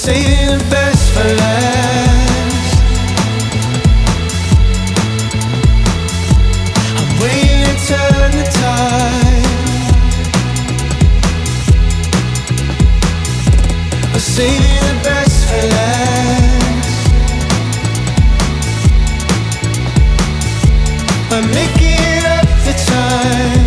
saving the best for last. I'm waiting to turn the tide. I'm saving the best for last. I'm making up for time.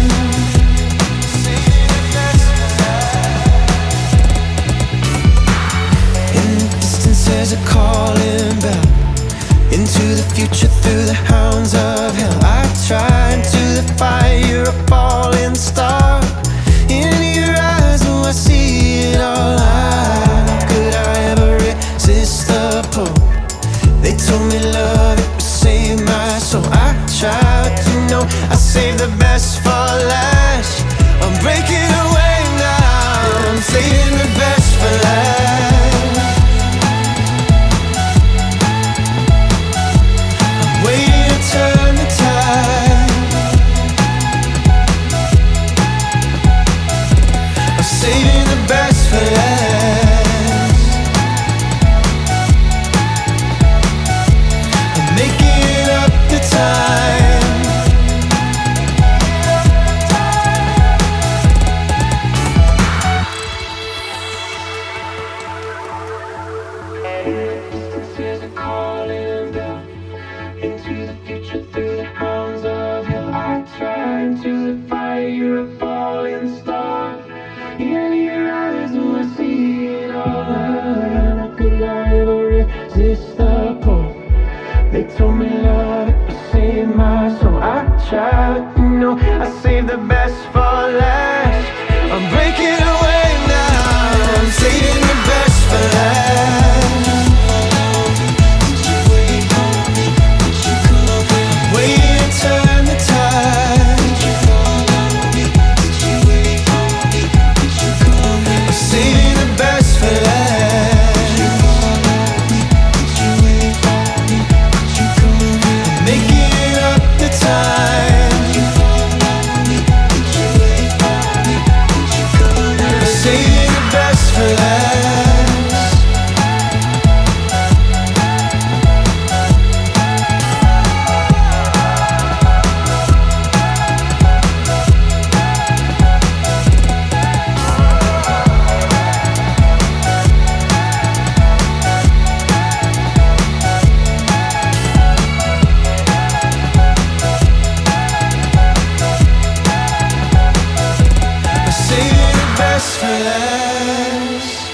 There's a calling bell into the future through the hounds of hell. I try into the fire, a falling star. In your eyes, oh, I see it all. How could I ever resist the pull? They told me love, it would save my soul. I tried to know, I saved the best for last. I'm breaking away now, I'm saving the best for last. Turn the tide. I'm saving the best for last. I'm making up the time. There's a calling bell into the future through the hounds of hell. I try into the fire, a falling star. In your eyes, oh, I see it all. How could I ever resist the pull? They told me love, it would save my soul. I tried to know, I saved the best for last. I'm breaking away now, I'm saving the best for last. Turn the tide. I'm saving the best for last. I'm making up the time. I'm saving the best for last. Saving the best for last.